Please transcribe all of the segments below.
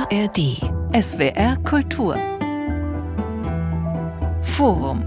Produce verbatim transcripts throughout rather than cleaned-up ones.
R D. S W R Kultur. Forum.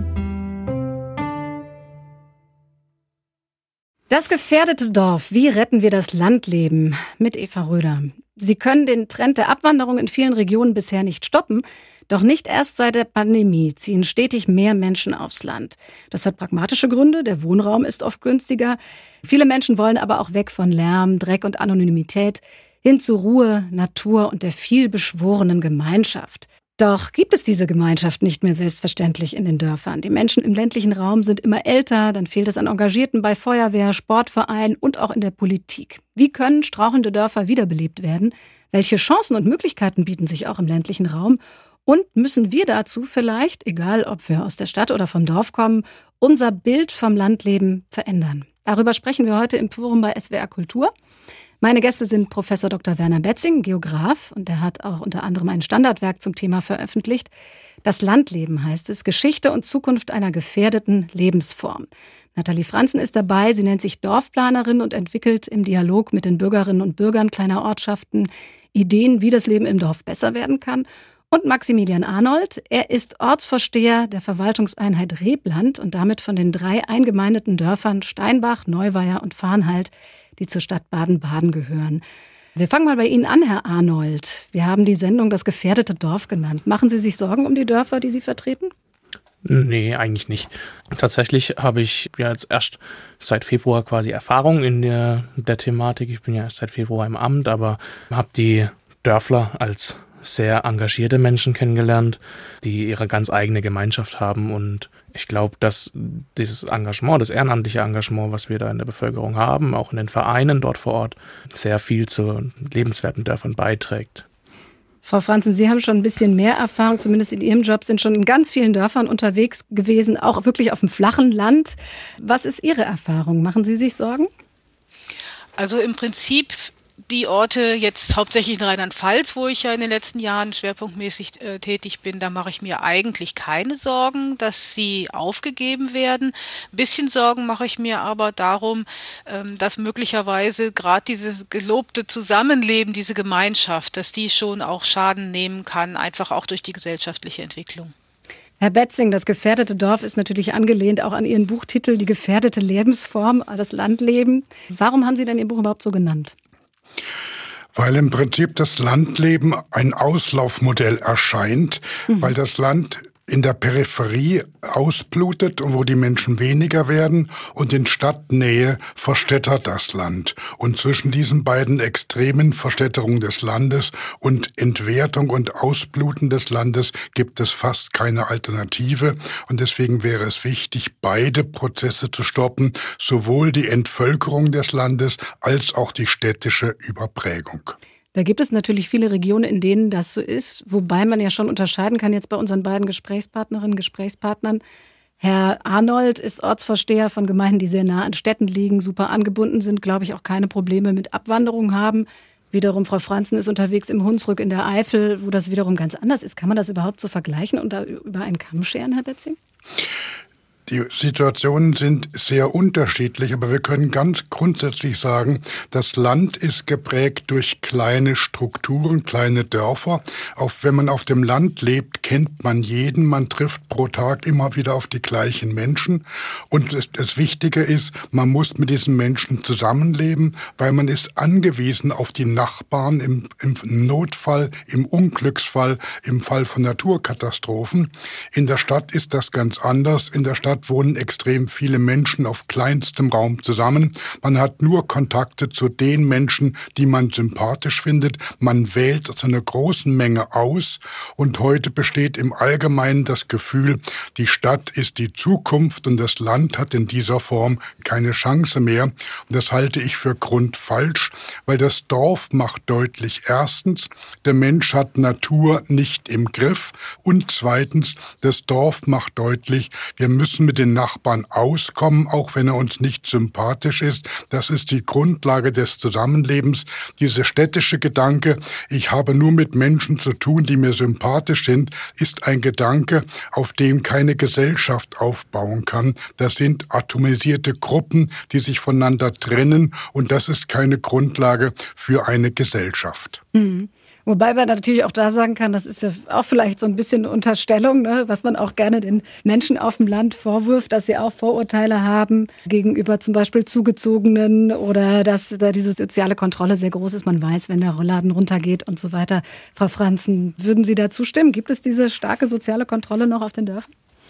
Das gefährdete Dorf. Wie retten wir das Landleben? Mit Eva Röder. Sie können den Trend der Abwanderung in vielen Regionen bisher nicht stoppen. Doch nicht erst seit der Pandemie ziehen stetig mehr Menschen aufs Land. Das hat pragmatische Gründe. Der Wohnraum ist oft günstiger. Viele Menschen wollen aber auch weg von Lärm, Dreck und Anonymität hin zu Ruhe, Natur und der vielbeschworenen Gemeinschaft. Doch gibt es diese Gemeinschaft nicht mehr selbstverständlich in den Dörfern. Die Menschen im ländlichen Raum sind immer älter, dann fehlt es an Engagierten bei Feuerwehr, Sportvereinen und auch in der Politik. Wie können strauchelnde Dörfer wiederbelebt werden? Welche Chancen und Möglichkeiten bieten sich auch im ländlichen Raum? Und müssen wir dazu vielleicht, egal ob wir aus der Stadt oder vom Dorf kommen, unser Bild vom Landleben verändern? Darüber sprechen wir heute im Forum bei S W R Kultur. Meine Gäste sind Professor Doktor Werner Betzing, Geograf, und er hat auch unter anderem ein Standardwerk zum Thema veröffentlicht. Das Landleben heißt es, Geschichte und Zukunft einer gefährdeten Lebensform. Nathalie Franzen ist dabei, sie nennt sich Dorfplanerin und entwickelt im Dialog mit den Bürgerinnen und Bürgern kleiner Ortschaften Ideen, wie das Leben im Dorf besser werden kann. Und Maximilian Arnold, er ist Ortsvorsteher der Verwaltungseinheit Rebland und damit von den drei eingemeindeten Dörfern Steinbach, Neuweier und Farnhalt, die zur Stadt Baden-Baden gehören. Wir fangen mal bei Ihnen an, Herr Arnold. Wir haben die Sendung Das gefährdete Dorf genannt. Machen Sie sich Sorgen um die Dörfer, die Sie vertreten? Nee, eigentlich nicht. Tatsächlich habe ich ja jetzt erst seit Februar quasi Erfahrung in der, der Thematik. Ich bin ja erst seit Februar im Amt, aber habe die Dörfler als sehr engagierte Menschen kennengelernt, die ihre ganz eigene Gemeinschaft haben. Und ich glaube, dass dieses Engagement, das ehrenamtliche Engagement, was wir da in der Bevölkerung haben, auch in den Vereinen dort vor Ort, sehr viel zu lebenswerten Dörfern beiträgt. Frau Franzen, Sie haben schon ein bisschen mehr Erfahrung, zumindest in Ihrem Job, sind schon in ganz vielen Dörfern unterwegs gewesen, auch wirklich auf dem flachen Land. Was ist Ihre Erfahrung? Machen Sie sich Sorgen? Also im Prinzip die Orte jetzt hauptsächlich in Rheinland-Pfalz, wo ich ja in den letzten Jahren schwerpunktmäßig äh, tätig bin, da mache ich mir eigentlich keine Sorgen, dass sie aufgegeben werden. Ein bisschen Sorgen mache ich mir aber darum, ähm, dass möglicherweise gerade dieses gelobte Zusammenleben, diese Gemeinschaft, dass die schon auch Schaden nehmen kann, einfach auch durch die gesellschaftliche Entwicklung. Herr Betzing, das gefährdete Dorf ist natürlich angelehnt auch an Ihren Buchtitel, die gefährdete Lebensform, das Landleben. Warum haben Sie denn Ihr Buch überhaupt so genannt? Weil im Prinzip das Landleben ein Auslaufmodell erscheint, mhm. weil das Land in der Peripherie ausblutet und wo die Menschen weniger werden und in Stadtnähe verstädtert das Land. Und zwischen diesen beiden extremen Verstädterung des Landes und Entwertung und Ausbluten des Landes gibt es fast keine Alternative. Und deswegen wäre es wichtig, beide Prozesse zu stoppen, sowohl die Entvölkerung des Landes als auch die städtische Überprägung. Da gibt es natürlich viele Regionen, in denen das so ist, wobei man ja schon unterscheiden kann jetzt bei unseren beiden Gesprächspartnerinnen, Gesprächspartnern. Herr Arnold ist Ortsvorsteher von Gemeinden, die sehr nah an Städten liegen, super angebunden sind, glaube ich, auch keine Probleme mit Abwanderung haben. Wiederum Frau Franzen ist unterwegs im Hunsrück in der Eifel, wo das wiederum ganz anders ist. Kann man das überhaupt so vergleichen und da über einen Kamm scheren, Herr Betzing? Die Situationen sind sehr unterschiedlich, aber wir können ganz grundsätzlich sagen, das Land ist geprägt durch kleine Strukturen, kleine Dörfer. Auch wenn man auf dem Land lebt, kennt man jeden, man trifft pro Tag immer wieder auf die gleichen Menschen. Und das, das Wichtige ist, man muss mit diesen Menschen zusammenleben, weil man ist angewiesen auf die Nachbarn im, im Notfall, im Unglücksfall, im Fall von Naturkatastrophen. In der Stadt ist das ganz anders. In der Stadt wohnen extrem viele Menschen auf kleinstem Raum zusammen. Man hat nur Kontakte zu den Menschen, die man sympathisch findet. Man wählt aus einer großen Menge aus. Und heute besteht im Allgemeinen das Gefühl, die Stadt ist die Zukunft und das Land hat in dieser Form keine Chance mehr. Und das halte ich für grundfalsch, weil das Dorf macht deutlich, erstens, der Mensch hat Natur nicht im Griff und zweitens, das Dorf macht deutlich, wir müssen mit den Nachbarn auskommen, auch wenn er uns nicht sympathisch ist. Das ist die Grundlage des Zusammenlebens. Dieser städtische Gedanke, ich habe nur mit Menschen zu tun, die mir sympathisch sind, ist ein Gedanke, auf dem keine Gesellschaft aufbauen kann. Das sind atomisierte Gruppen, die sich voneinander trennen und das ist keine Grundlage für eine Gesellschaft. Mhm. Wobei man natürlich auch da sagen kann, das ist ja auch vielleicht so ein bisschen eine Unterstellung, ne, was man auch gerne den Menschen auf dem Land vorwirft, dass sie auch Vorurteile haben gegenüber zum Beispiel Zugezogenen oder dass da diese soziale Kontrolle sehr groß ist. Man weiß, wenn der Rollladen runtergeht und so weiter. Frau Franzen, würden Sie dazu stimmen? Gibt es diese starke soziale Kontrolle noch auf den Dörfern?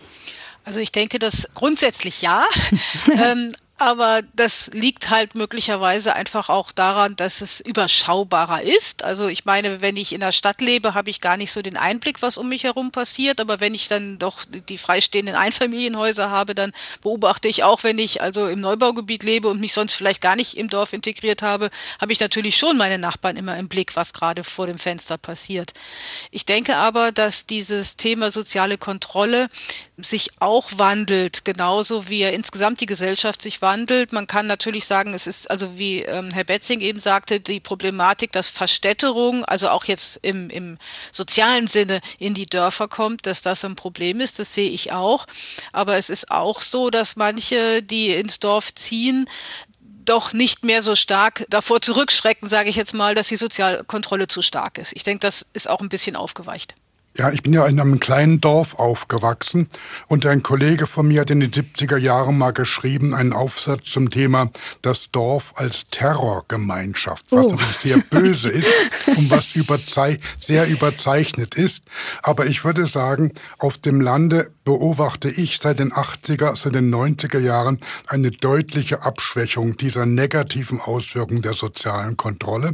Also ich denke, dass grundsätzlich ja. ähm, Aber das liegt halt möglicherweise einfach auch daran, dass es überschaubarer ist. Also ich meine, wenn ich in der Stadt lebe, habe ich gar nicht so den Einblick, was um mich herum passiert. Aber wenn ich dann doch die freistehenden Einfamilienhäuser habe, dann beobachte ich auch, wenn ich also im Neubaugebiet lebe und mich sonst vielleicht gar nicht im Dorf integriert habe, habe ich natürlich schon meine Nachbarn immer im Blick, was gerade vor dem Fenster passiert. Ich denke aber, dass dieses Thema soziale Kontrolle sich auch wandelt, genauso wie ja insgesamt die Gesellschaft sich wandelt. Man kann natürlich sagen, es ist, also wie ähm, Herr Betzing eben sagte, die Problematik, dass Verstädterung, also auch jetzt im, im sozialen Sinne in die Dörfer kommt, dass das ein Problem ist, das sehe ich auch. Aber es ist auch so, dass manche, die ins Dorf ziehen, doch nicht mehr so stark davor zurückschrecken, sage ich jetzt mal, dass die Sozialkontrolle zu stark ist. Ich denke, das ist auch ein bisschen aufgeweicht. Ja, ich bin ja in einem kleinen Dorf aufgewachsen und ein Kollege von mir hat in den siebziger Jahren mal geschrieben, einen Aufsatz zum Thema das Dorf als Terrorgemeinschaft, was oh. natürlich sehr böse ist und was überzei- sehr überzeichnet ist. Aber ich würde sagen, auf dem Lande beobachte ich seit den achtziger, seit den neunziger Jahren eine deutliche Abschwächung dieser negativen Auswirkungen der sozialen Kontrolle.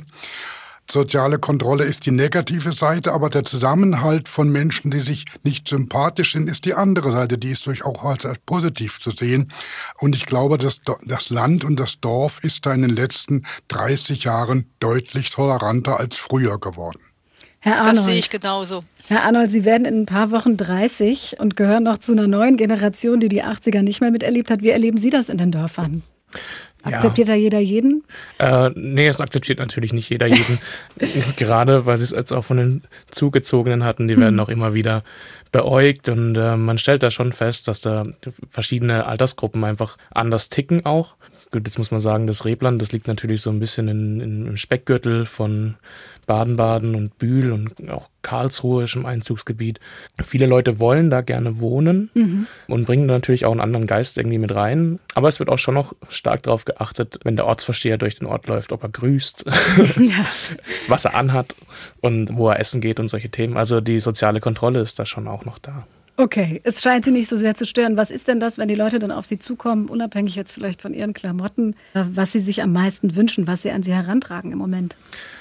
Soziale Kontrolle ist die negative Seite, aber der Zusammenhalt von Menschen, die sich nicht sympathisch sind, ist die andere Seite. Die ist durchaus auch als positiv zu sehen. Und ich glaube, dass das Land und das Dorf ist da in den letzten dreißig Jahren deutlich toleranter als früher geworden. Herr Arnold, das sehe ich genauso. Herr Arnold, Sie werden in ein paar Wochen dreißig und gehören noch zu einer neuen Generation, die die achtziger nicht mehr miterlebt hat. Wie erleben Sie das in den Dörfern? Akzeptiert ja. da jeder jeden? Äh, nee, es akzeptiert natürlich nicht jeder jeden. Gerade, weil sie es jetzt auch von den Zugezogenen hatten, die werden auch immer wieder beäugt und äh, man stellt da schon fest, dass da verschiedene Altersgruppen einfach anders ticken auch. Gut, jetzt muss man sagen, das Rebland, das liegt natürlich so ein bisschen in, in, im Speckgürtel von Baden-Baden und Bühl und auch Karlsruhe ist im Einzugsgebiet. Viele Leute wollen da gerne wohnen mhm. und bringen natürlich auch einen anderen Geist irgendwie mit rein. Aber es wird auch schon noch stark darauf geachtet, wenn der Ortsvorsteher durch den Ort läuft, ob er grüßt, ja. was er anhat und wo er essen geht und solche Themen. Also die soziale Kontrolle ist da schon auch noch da. Okay, es scheint Sie nicht so sehr zu stören. Was ist denn das, wenn die Leute dann auf Sie zukommen, unabhängig jetzt vielleicht von Ihren Klamotten, was Sie sich am meisten wünschen, was Sie an Sie herantragen im Moment?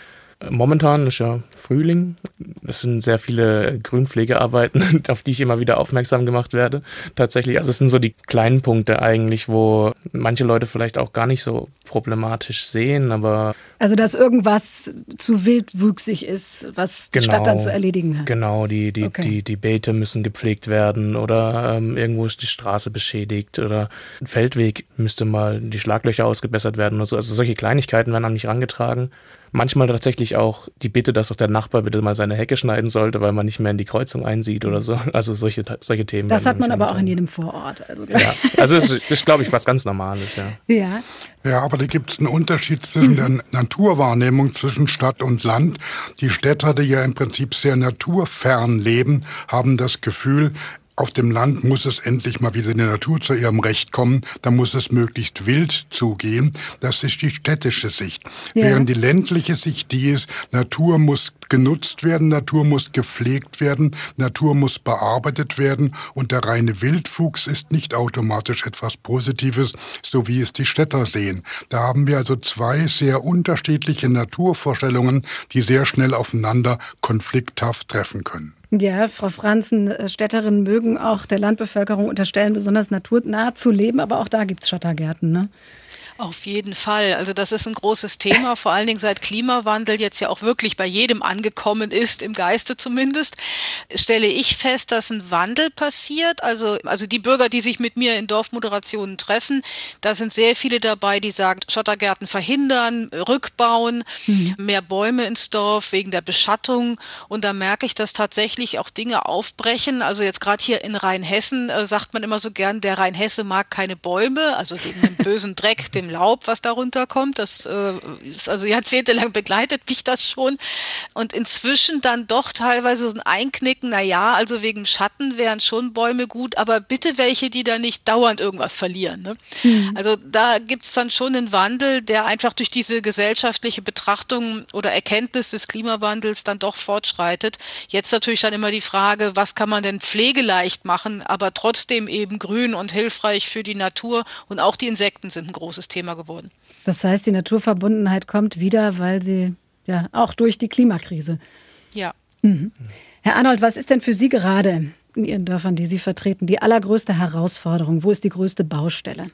Momentan ist ja Frühling. Es sind sehr viele Grünpflegearbeiten, auf die ich immer wieder aufmerksam gemacht werde. Tatsächlich, also es sind so die kleinen Punkte eigentlich, wo manche Leute vielleicht auch gar nicht so problematisch sehen, aber... Also, dass irgendwas zu wildwüchsig ist, was die genau, Stadt dann zu erledigen hat. Genau, die, die, okay. die, die Beete müssen gepflegt werden oder ähm, irgendwo ist die Straße beschädigt oder ein Feldweg müsste mal die Schlaglöcher ausgebessert werden oder so. Also solche Kleinigkeiten werden an mich herangetragen. Manchmal tatsächlich auch die Bitte, dass auch der Nachbar bitte mal seine Hecke schneiden sollte, weil man nicht mehr in die Kreuzung einsieht oder so. Also solche, solche Themen. Das hat man aber auch in jedem Vorort. Also, ja, also das ist, ist glaube ich, was ganz Normales, ja. Ja, ja aber da gibt es einen Unterschied zwischen der Naturwahrnehmung zwischen Stadt und Land. Die Städter, die ja im Prinzip sehr naturfern leben, haben das Gefühl, auf dem Land muss es endlich mal wieder in der Natur zu ihrem Recht kommen. Da muss es möglichst wild zugehen. Das ist die städtische Sicht. Ja. Während die ländliche Sicht die ist, Natur muss genutzt werden, Natur muss gepflegt werden, Natur muss bearbeitet werden und der reine Wildwuchs ist nicht automatisch etwas Positives, so wie es die Städter sehen. Da haben wir also zwei sehr unterschiedliche Naturvorstellungen, die sehr schnell aufeinander konflikthaft treffen können. Ja, Frau Franzen, Städterinnen mögen auch der Landbevölkerung unterstellen, besonders naturnah zu leben, aber auch da gibt es Schottergärten, ne? Auf jeden Fall. Also das ist ein großes Thema, vor allen Dingen seit Klimawandel jetzt ja auch wirklich bei jedem angekommen ist, im Geiste zumindest, stelle ich fest, dass ein Wandel passiert. Also, also die Bürger, die sich mit mir in Dorfmoderationen treffen, da sind sehr viele dabei, die sagen, Schottergärten verhindern, rückbauen, mhm. mehr Bäume ins Dorf wegen der Beschattung. Und da merke ich, dass tatsächlich auch Dinge aufbrechen. Also jetzt gerade hier in Rheinhessen äh, sagt man immer so gern, der Rheinhesse mag keine Bäume, also wegen dem bösen Dreck, dem dem Laub, was da runterkommt. Das äh, ist also jahrzehntelang begleitet mich das schon. Und inzwischen dann doch teilweise so ein Einknicken, na ja, also wegen Schatten wären schon Bäume gut, aber bitte welche, die da nicht dauernd irgendwas verlieren. Ne? Mhm. Also da gibt's dann schon einen Wandel, der einfach durch diese gesellschaftliche Betrachtung oder Erkenntnis des Klimawandels dann doch fortschreitet. Jetzt natürlich dann immer die Frage, was kann man denn pflegeleicht machen, aber trotzdem eben grün und hilfreich für die Natur, und auch die Insekten sind ein großes Thema geworden. Das heißt, die Naturverbundenheit kommt wieder, weil sie ja auch durch die Klimakrise. Ja. Mhm. Herr Arnold, was ist denn für Sie gerade in Ihren Dörfern, die Sie vertreten, die allergrößte Herausforderung? Wo ist die größte Baustelle?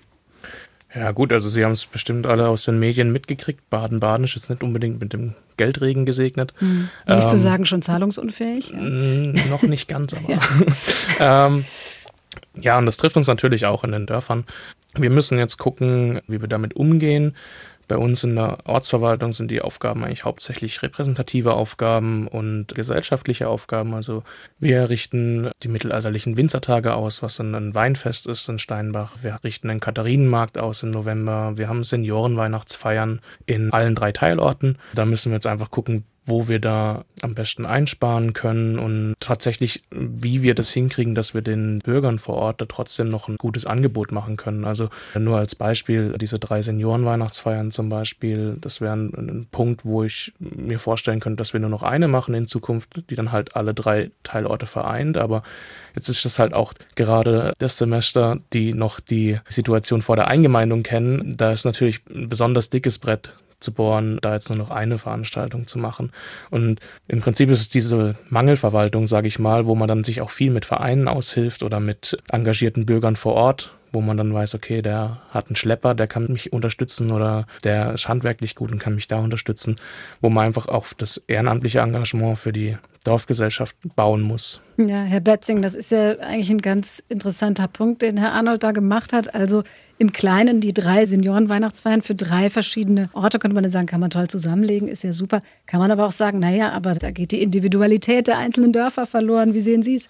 Ja gut, also Sie haben es bestimmt alle aus den Medien mitgekriegt. Baden-Baden ist jetzt nicht unbedingt mit dem Geldregen gesegnet. Mhm. Nicht ähm, zu sagen, schon zahlungsunfähig? Ja. Noch nicht ganz, aber... ja. ähm, Ja, und das trifft uns natürlich auch in den Dörfern. Wir müssen jetzt gucken, wie wir damit umgehen. Bei uns in der Ortsverwaltung sind die Aufgaben eigentlich hauptsächlich repräsentative Aufgaben und gesellschaftliche Aufgaben. Also wir richten die mittelalterlichen Winzertage aus, was dann ein Weinfest ist in Steinbach. Wir richten den Katharinenmarkt aus im November. Wir haben Seniorenweihnachtsfeiern in allen drei Teilorten. Da müssen wir jetzt einfach gucken, wo wir da am besten einsparen können und tatsächlich, wie wir das hinkriegen, dass wir den Bürgern vor Ort da trotzdem noch ein gutes Angebot machen können. Also nur als Beispiel, diese drei Seniorenweihnachtsfeiern zum Beispiel, das wäre ein, ein Punkt, wo ich mir vorstellen könnte, dass wir nur noch eine machen in Zukunft, die dann halt alle drei Teilorte vereint. Aber jetzt ist das halt auch gerade das Semester, die noch die Situation vor der Eingemeindung kennen. Da ist natürlich ein besonders dickes Brett zu bohren, da jetzt nur noch eine Veranstaltung zu machen. Und im Prinzip ist es diese Mangelverwaltung, sage ich mal, wo man dann sich auch viel mit Vereinen aushilft oder mit engagierten Bürgern vor Ort, wo man dann weiß, okay, der hat einen Schlepper, der kann mich unterstützen oder der ist handwerklich gut und kann mich da unterstützen, wo man einfach auch das ehrenamtliche Engagement für die Dorfgesellschaft bauen muss. Ja, Herr Betzing, das ist ja eigentlich ein ganz interessanter Punkt, den Herr Arnold da gemacht hat. Also im Kleinen die drei Seniorenweihnachtsfeiern für drei verschiedene Orte, könnte man dann sagen, kann man toll zusammenlegen, ist ja super. Kann man aber auch sagen, naja, aber da geht die Individualität der einzelnen Dörfer verloren. Wie sehen Sie es?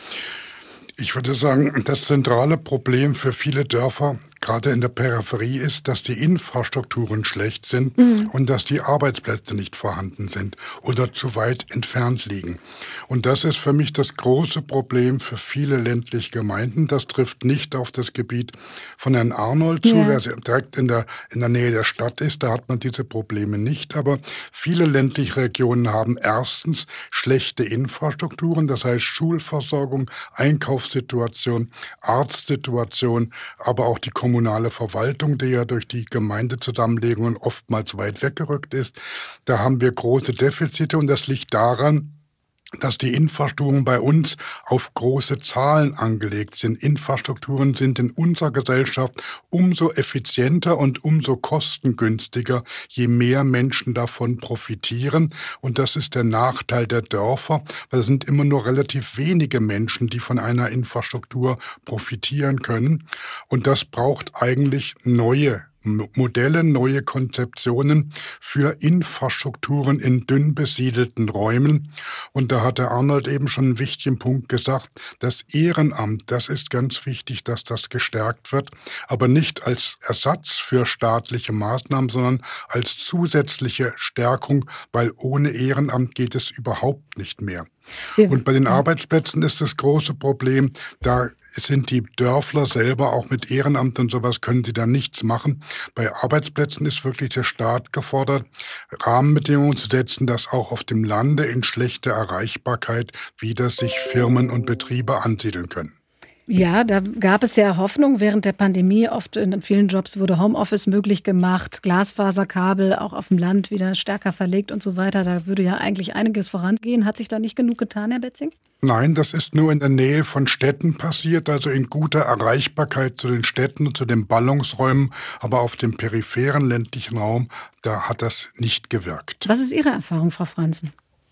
Ich würde sagen, das zentrale Problem für viele Dörfer, gerade in der Peripherie, ist, dass die Infrastrukturen schlecht sind mhm. und dass die Arbeitsplätze nicht vorhanden sind oder zu weit entfernt liegen. Und das ist für mich das große Problem für viele ländliche Gemeinden. Das trifft nicht auf das Gebiet von Herrn Arnold zu, ja. der direkt in der, in der Nähe der Stadt ist. Da hat man diese Probleme nicht. Aber viele ländliche Regionen haben erstens schlechte Infrastrukturen, das heißt Schulversorgung, Einkaufs Situation, Arztsituation, aber auch die kommunale Verwaltung, die ja durch die Gemeindezusammenlegungen oftmals weit weggerückt ist. Da haben wir große Defizite und das liegt daran, dass die Infrastrukturen bei uns auf große Zahlen angelegt sind. Infrastrukturen sind in unserer Gesellschaft umso effizienter und umso kostengünstiger, je mehr Menschen davon profitieren. Und das ist der Nachteil der Dörfer, weil es sind immer nur relativ wenige Menschen, die von einer Infrastruktur profitieren können. Und das braucht eigentlich neue Modelle, neue Konzeptionen für Infrastrukturen in dünn besiedelten Räumen. Und da hat der Arnold eben schon einen wichtigen Punkt gesagt, das Ehrenamt, das ist ganz wichtig, dass das gestärkt wird, aber nicht als Ersatz für staatliche Maßnahmen, sondern als zusätzliche Stärkung, weil ohne Ehrenamt geht es überhaupt nicht mehr. Und bei den Arbeitsplätzen ist das große Problem, da sind die Dörfler selber auch mit Ehrenamt und sowas können sie da nichts machen. Bei Arbeitsplätzen ist wirklich der Staat gefordert, Rahmenbedingungen zu setzen, dass auch auf dem Lande in schlechter Erreichbarkeit wieder sich Firmen und Betriebe ansiedeln können. Ja, da gab es ja Hoffnung während der Pandemie. Oft in vielen Jobs wurde Homeoffice möglich gemacht, Glasfaserkabel auch auf dem Land wieder stärker verlegt und so weiter. Da würde ja eigentlich einiges vorangehen. Hat sich da nicht genug getan, Herr Betzing? Nein, das ist nur in der Nähe von Städten passiert, also in guter Erreichbarkeit zu den Städten und zu den Ballungsräumen. Aber auf dem peripheren ländlichen Raum, da hat das nicht gewirkt. Was ist Ihre Erfahrung, Frau Franzen?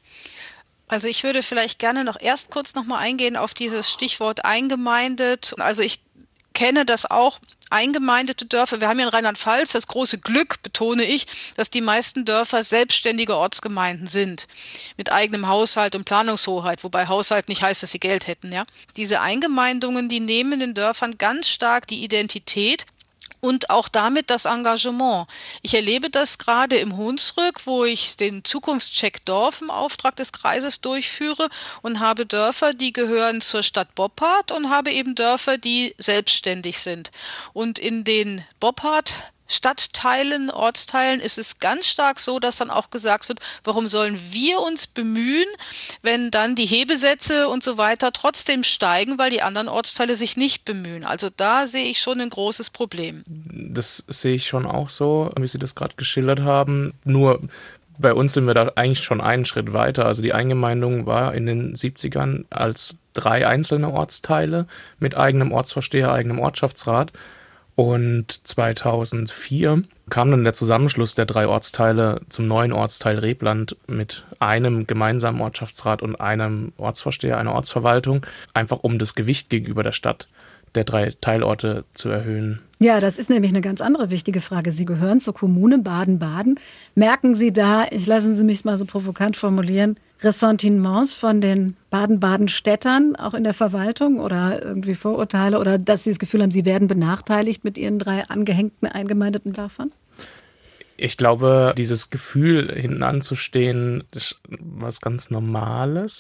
Also ich würde vielleicht gerne noch erst kurz noch mal eingehen auf dieses Stichwort eingemeindet. Also ich kenne das auch, eingemeindete Dörfer. Wir haben ja in Rheinland-Pfalz das große Glück, betone ich, dass die meisten Dörfer selbstständige Ortsgemeinden sind. Mit eigenem Haushalt und Planungshoheit, wobei Haushalt nicht heißt, dass sie Geld hätten, ja. Diese Eingemeindungen, die nehmen den Dörfern ganz stark die Identität und auch damit das Engagement. Ich erlebe das gerade im Hunsrück, wo ich den Zukunftscheck Dorf im Auftrag des Kreises durchführe und habe Dörfer, die gehören zur Stadt Boppard und habe eben Dörfer, die selbstständig sind. Und in den Boppard Stadtteilen, Ortsteilen ist es ganz stark so, dass dann auch gesagt wird, warum sollen wir uns bemühen, wenn dann die Hebesätze und so weiter trotzdem steigen, weil die anderen Ortsteile sich nicht bemühen. Also da sehe ich schon ein großes Problem. Das sehe ich schon auch so, wie Sie das gerade geschildert haben. Nur bei uns sind wir da eigentlich schon einen Schritt weiter. Also die Eingemeindung war in den siebzigern als drei einzelne Ortsteile mit eigenem Ortsvorsteher, eigenem Ortschaftsrat. Und zweitausendvier kam dann der Zusammenschluss der drei Ortsteile zum neuen Ortsteil Rebland mit einem gemeinsamen Ortschaftsrat und einem Ortsvorsteher, einer Ortsverwaltung, einfach um das Gewicht gegenüber der Stadt der drei Teilorte zu erhöhen. Ja, das ist nämlich eine ganz andere wichtige Frage. Sie gehören zur Kommune Baden-Baden. Merken Sie da, ich lassen Sie mich mal so provokant formulieren, Ressentiments von den Baden-Baden-Städtern, auch in der Verwaltung oder irgendwie Vorurteile oder dass Sie das Gefühl haben, Sie werden benachteiligt mit Ihren drei angehängten, eingemeindeten Dörfern? Ich glaube, dieses Gefühl, hinten anzustehen, ist was ganz Normales.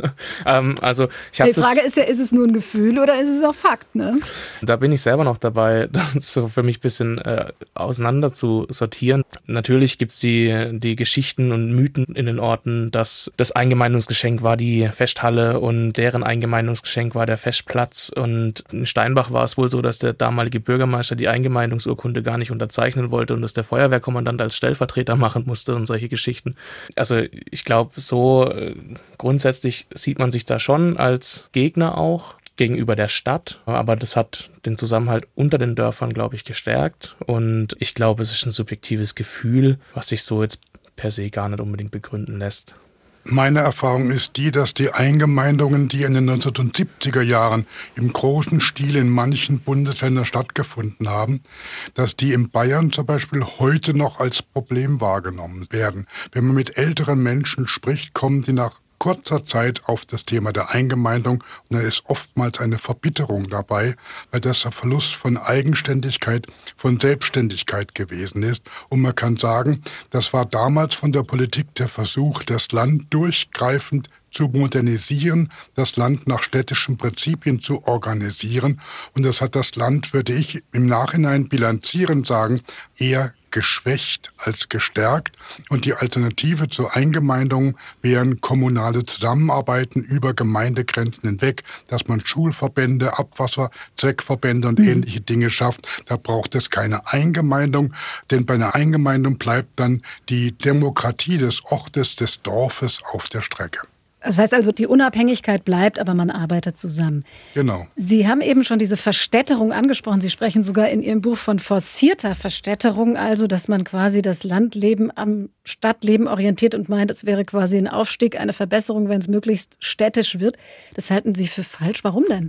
ähm, also ich hab Die Frage das, ist ja, ist es nur ein Gefühl oder ist es auch Fakt? Ne? Da bin ich selber noch dabei, das so für mich ein bisschen äh, auseinander zu sortieren. Natürlich gibt's die, die Geschichten und Mythen in den Orten, dass das Eingemeindungsgeschenk war die Festhalle und deren Eingemeindungsgeschenk war der Festplatz. Und in Steinbach war es wohl so, dass der damalige Bürgermeister die Eingemeindungsurkunde gar nicht unterzeichnen wollte und dass der Feuerwehrkommandant dann als Stellvertreter machen musste und solche Geschichten. Also ich glaube, so äh, grundsätzlich sieht man sich da schon als Gegner auch gegenüber der Stadt, aber das hat den Zusammenhalt unter den Dörfern, glaube ich, gestärkt und ich glaube, es ist ein subjektives Gefühl, was sich so jetzt per se gar nicht unbedingt begründen lässt. Meine Erfahrung ist die, dass die Eingemeindungen, die in den neunzehnhundertsiebziger Jahren im großen Stil in manchen Bundesländern stattgefunden haben, dass die in Bayern zum Beispiel heute noch als Problem wahrgenommen werden. Wenn man mit älteren Menschen spricht, kommen die nach kurzer Zeit auf das Thema der Eingemeindung und da ist oftmals eine Verbitterung dabei, weil das der Verlust von Eigenständigkeit, von Selbstständigkeit gewesen ist. Und man kann sagen, das war damals von der Politik der Versuch, das Land durchgreifend zu modernisieren, das Land nach städtischen Prinzipien zu organisieren. Und das hat das Land, würde ich im Nachhinein bilanzierend sagen, eher geschwächt als gestärkt. Und die Alternative zur Eingemeindung wären kommunale Zusammenarbeiten über Gemeindegrenzen hinweg, dass man Schulverbände, Abwasser, Zweckverbände und mhm. ähnliche Dinge schafft. Da braucht es keine Eingemeindung, denn bei einer Eingemeindung bleibt dann die Demokratie des Ortes, des Dorfes auf der Strecke. Das heißt also, die Unabhängigkeit bleibt, aber man arbeitet zusammen. Genau. Sie haben eben schon diese Verstädterung angesprochen. Sie sprechen sogar in Ihrem Buch von forcierter Verstädterung, also dass man quasi das Landleben am Stadtleben orientiert und meint, es wäre quasi ein Aufstieg, eine Verbesserung, wenn es möglichst städtisch wird. Das halten Sie für falsch. Warum denn?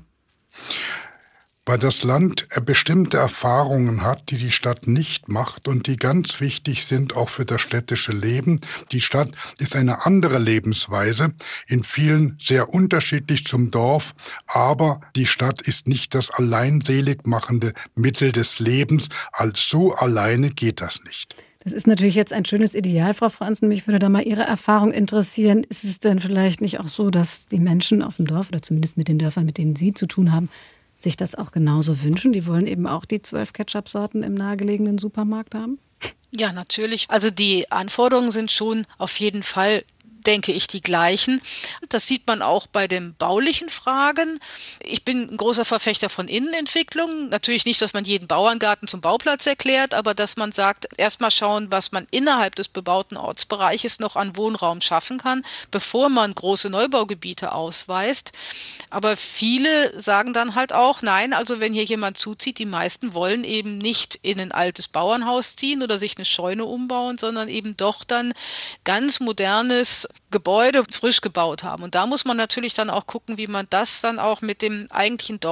Weil das Land bestimmte Erfahrungen hat, die die Stadt nicht macht und die ganz wichtig sind auch für das städtische Leben. Die Stadt ist eine andere Lebensweise, in vielen sehr unterschiedlich zum Dorf, aber die Stadt ist nicht das alleinselig machende Mittel des Lebens. Als so alleine geht das nicht. Das ist natürlich jetzt ein schönes Ideal, Frau Franzen. Mich würde da mal Ihre Erfahrung interessieren. Ist es denn vielleicht nicht auch so, dass die Menschen auf dem Dorf oder zumindest mit den Dörfern, mit denen Sie zu tun haben, sich das auch genauso wünschen? Die wollen eben auch die zwölf Ketchup-Sorten im nahegelegenen Supermarkt haben? Ja, natürlich. Also die Anforderungen sind schon auf jeden Fall, denke ich, die gleichen. Das sieht man auch bei den baulichen Fragen. Ich bin ein großer Verfechter von Innenentwicklung. Natürlich nicht, dass man jeden Bauerngarten zum Bauplatz erklärt, aber dass man sagt, erstmal schauen, was man innerhalb des bebauten Ortsbereiches noch an Wohnraum schaffen kann, bevor man große Neubaugebiete ausweist. Aber viele sagen dann halt auch, nein, also wenn hier jemand zuzieht, die meisten wollen eben nicht in ein altes Bauernhaus ziehen oder sich eine Scheune umbauen, sondern eben doch dann ganz modernes Gebäude frisch gebaut haben. Und da muss man natürlich dann auch gucken, wie man das dann auch mit dem eigentlichen Dorf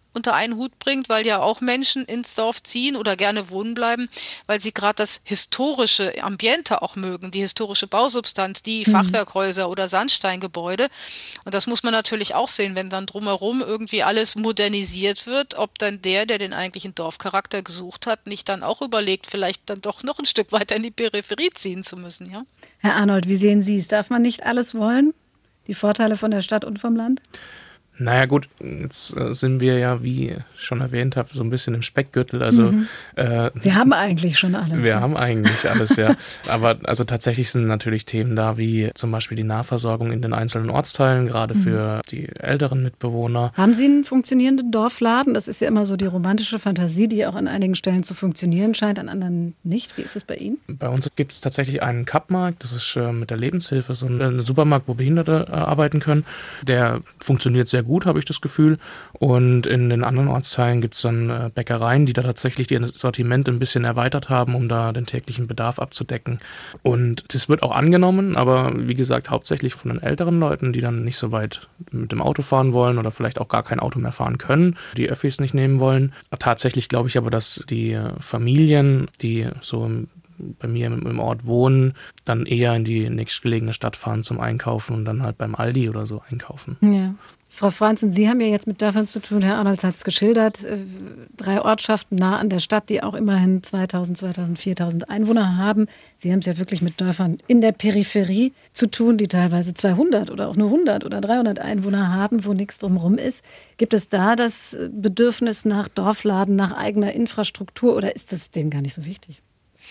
unter einen Hut bringt, weil ja auch Menschen ins Dorf ziehen oder gerne wohnen bleiben, weil sie gerade das historische Ambiente auch mögen, die historische Bausubstanz, die mhm. Fachwerkhäuser oder Sandsteingebäude. Und das muss man natürlich auch sehen, wenn dann drumherum irgendwie alles modernisiert wird, ob dann der, der den eigentlichen Dorfcharakter gesucht hat, nicht dann auch überlegt, vielleicht dann doch noch ein Stück weiter in die Peripherie ziehen zu müssen. Ja? Herr Arnold, wie sehen Sie es? Darf man nicht alles wollen? Die Vorteile von der Stadt und vom Land? Naja gut, jetzt äh, sind wir ja, wie schon erwähnt habe, so ein bisschen im Speckgürtel. Also mhm. äh, Sie haben eigentlich schon alles. Wir ne? haben eigentlich alles, ja. Aber also tatsächlich sind natürlich Themen da, wie zum Beispiel die Nahversorgung in den einzelnen Ortsteilen, gerade mhm. für die älteren Mitbewohner. Haben Sie einen funktionierenden Dorfladen? Das ist ja immer so die romantische Fantasie, die auch an einigen Stellen zu funktionieren scheint, an anderen nicht. Wie ist es bei Ihnen? Bei uns gibt es tatsächlich einen Kappmarkt, das ist äh, mit der Lebenshilfe so ein, ein Supermarkt, wo Behinderte äh, arbeiten können. Der funktioniert sehr gut. gut, habe ich das Gefühl. Und in den anderen Ortsteilen gibt es dann äh, Bäckereien, die da tatsächlich ihr Sortiment ein bisschen erweitert haben, um da den täglichen Bedarf abzudecken. Und das wird auch angenommen, aber wie gesagt, hauptsächlich von den älteren Leuten, die dann nicht so weit mit dem Auto fahren wollen oder vielleicht auch gar kein Auto mehr fahren können, die Öffis nicht nehmen wollen. Tatsächlich glaube ich aber, dass die Familien, die so im bei mir im Ort wohnen, dann eher in die nächstgelegene Stadt fahren zum Einkaufen und dann halt beim Aldi oder so einkaufen. Ja. Frau Franzen, Sie haben ja jetzt mit Dörfern zu tun, Herr Arnold hat es geschildert, drei Ortschaften nah an der Stadt, die auch immerhin zweitausend, zweitausend, viertausend Einwohner haben. Sie haben es ja wirklich mit Dörfern in der Peripherie zu tun, die teilweise zweihundert oder auch nur hundert oder dreihundert Einwohner haben, wo nichts drumherum ist. Gibt es da das Bedürfnis nach Dorfladen, nach eigener Infrastruktur oder ist das denen gar nicht so wichtig?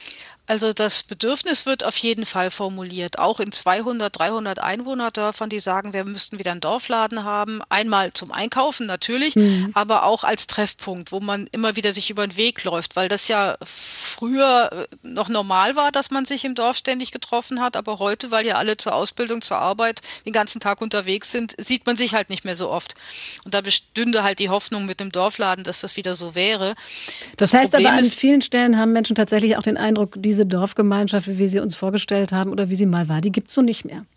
Also das Bedürfnis wird auf jeden Fall formuliert, auch in zweihundert, dreihundert Einwohnerdörfern, die sagen, wir müssten wieder einen Dorfladen haben, einmal zum Einkaufen natürlich, mhm. aber auch als Treffpunkt, wo man immer wieder sich über den Weg läuft, weil das ja früher noch normal war, dass man sich im Dorf ständig getroffen hat, aber heute, weil ja alle zur Ausbildung, zur Arbeit den ganzen Tag unterwegs sind, sieht man sich halt nicht mehr so oft. Und da bestünde halt die Hoffnung mit dem Dorfladen, dass das wieder so wäre. Das, das heißt Problem aber, an ist, vielen Stellen haben Menschen tatsächlich auch den Eindruck, diese Dorfgemeinschaft, wie wir sie uns vorgestellt haben oder wie sie mal war, die gibt es so nicht mehr.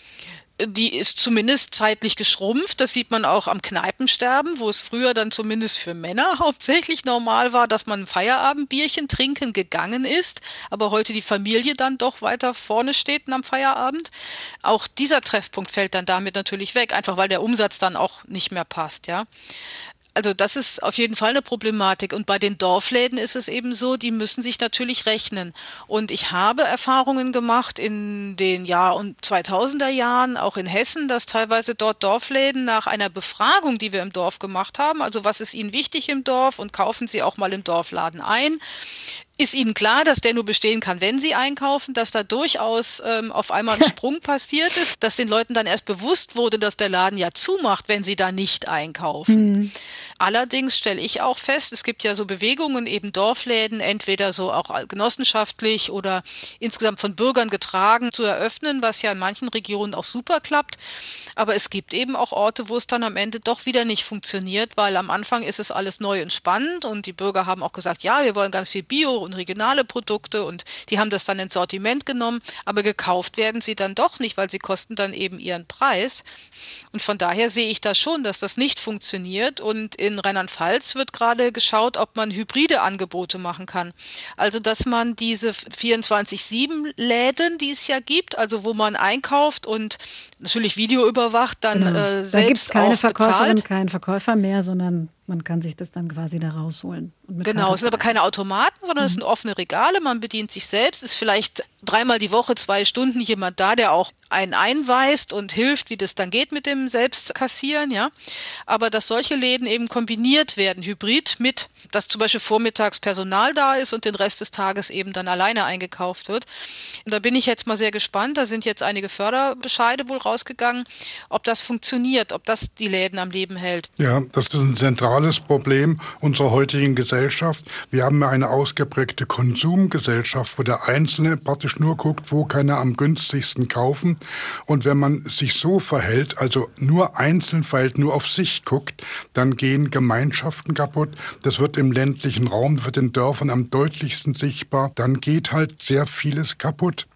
Die ist zumindest zeitlich geschrumpft. Das sieht man auch am Kneipensterben, wo es früher dann zumindest für Männer hauptsächlich normal war, dass man ein Feierabendbierchen trinken gegangen ist, aber heute die Familie dann doch weiter vorne steht am Feierabend. Auch dieser Treffpunkt fällt dann damit natürlich weg, einfach weil der Umsatz dann auch nicht mehr passt, ja. Also das ist auf jeden Fall eine Problematik. Und bei den Dorfläden ist es eben so, die müssen sich natürlich rechnen. Und ich habe Erfahrungen gemacht in den Jahr- und zweitausender Jahren, auch in Hessen, dass teilweise dort Dorfläden nach einer Befragung, die wir im Dorf gemacht haben, also was ist Ihnen wichtig im Dorf und kaufen Sie auch mal im Dorfladen ein, ist Ihnen klar, dass der nur bestehen kann, wenn Sie einkaufen, dass da durchaus ähm, auf einmal ein Sprung passiert ist, dass den Leuten dann erst bewusst wurde, dass der Laden ja zumacht, wenn sie da nicht einkaufen. Mhm. Allerdings stelle ich auch fest, es gibt ja so Bewegungen, eben Dorfläden, entweder so auch genossenschaftlich oder insgesamt von Bürgern getragen zu eröffnen, was ja in manchen Regionen auch super klappt. Aber es gibt eben auch Orte, wo es dann am Ende doch wieder nicht funktioniert, weil am Anfang ist es alles neu und spannend und die Bürger haben auch gesagt, ja, wir wollen ganz viel Bio und regionale Produkte und die haben das dann ins Sortiment genommen, aber gekauft werden sie dann doch nicht, weil sie kosten dann eben ihren Preis. Und von daher sehe ich da schon, dass das nicht funktioniert und in Rheinland-Pfalz wird gerade geschaut, ob man hybride Angebote machen kann. Also, dass man diese vierundzwanzig sieben Läden, die es ja gibt, also wo man einkauft und natürlich Video überwacht, dann genau. äh, selbst da gibt's keine auch Verkäuferin, bezahlt. keinen Verkäufer mehr, sondern man kann sich das dann quasi da rausholen. Und mit genau, es sind aber keine Automaten, sondern mhm. es sind offene Regale, man bedient sich selbst, ist vielleicht dreimal die Woche, zwei Stunden jemand da, der auch einen einweist und hilft, wie das dann geht mit dem Selbstkassieren, ja. Aber dass solche Läden eben kombiniert werden, hybrid mit, dass zum Beispiel vormittags Personal da ist und den Rest des Tages eben dann alleine eingekauft wird. Und da bin ich jetzt mal sehr gespannt, da sind jetzt einige Förderbescheide wohl rausgegangen, ob das funktioniert, ob das die Läden am Leben hält. Ja, das ist ein zentrales Problem unserer heutigen Gesellschaft. Wir haben ja eine ausgeprägte Konsumgesellschaft, wo der Einzelne praktisch nur guckt, wo kann er am günstigsten kaufen. Und wenn man sich so verhält, also nur einzeln verhält, nur auf sich guckt, dann gehen Gemeinschaften kaputt. Das wird im ländlichen Raum, wird in Dörfern am deutlichsten sichtbar. Dann geht halt sehr vieles kaputt.